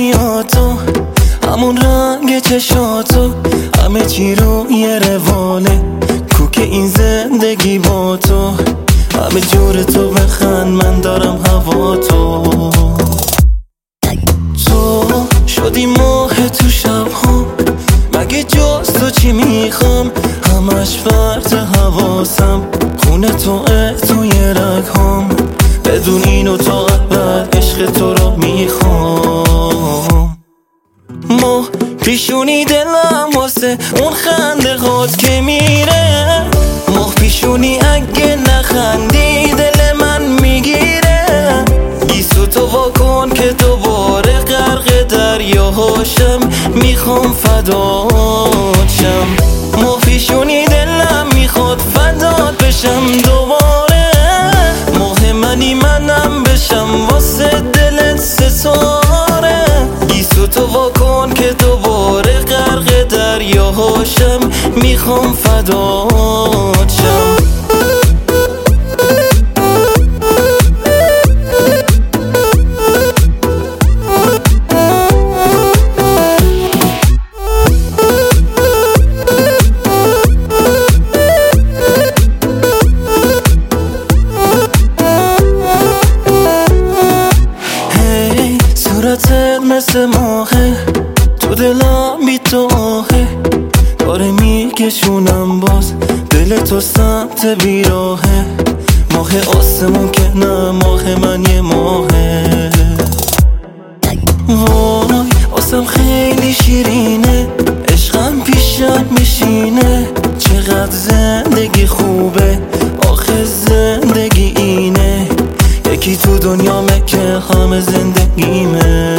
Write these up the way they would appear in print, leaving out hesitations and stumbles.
موهایاتو، همون رنگ چشاتو، همه چی روی روانه. کوک این زندگی با تو، همه جور تو بخند، من دارم هوا تو. تو شدی ماه تو شب‌ها، مگه جز تو چی میخوام؟ همش فرط حواسم، خونه توی رگ‌هام. بدون اینو تا ابد عشق تو رو میخوام. ماه پیشونی دلم واسه اون خنده هات که میره. ماه پیشونی اگه نخندی دل من میگیره. گیسو تو واکن که دوباره غرق دریاهاشم، میخوام فدات شم. ماه پیشونی دلم میخواد فدات بشم دوباره. ماه منی منم بشم واسه دلت ستاره. گیسو تو واکن که دوباره غرق دریاهاشم، میخوام فدات شم. صورتت مثل ماهه، تو دلم بی تو آهه. داره میکشونم باز دل تو سمت بیراهه. ماه آسمون که نه، ماه من یه ماهه. وای آسم خیلی شیرینه، عشقم پیشت میشینه. چقدر زندگی خوبه، آخه زندگی اینه. یکی تو دنیامه که همه زندگیمه.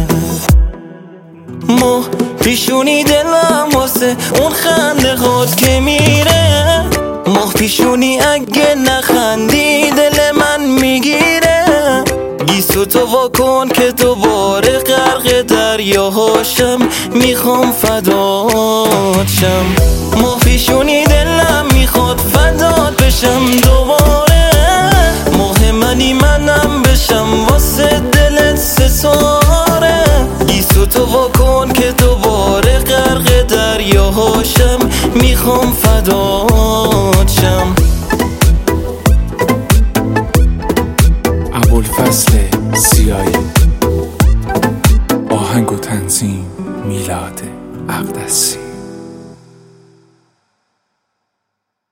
ماه پیشونی دلم واسه اون خنده هات که میره. ماه پیشونی اگه نخندی دل من میگیره. گیسو تو واکن که دوباره غرق دریاهاشم، میخوام فدات شم. ماه پیشونی دلم میخواد فدات بشم دوباره. ماه منی منم بشم واسه دلت ستاره. گیسو تو واکن که دوباره غرق دریاهاشم، میخوام فدات شم. ابوالفضل زیایی، آهنگ و تنظیم میلاد اقدسی.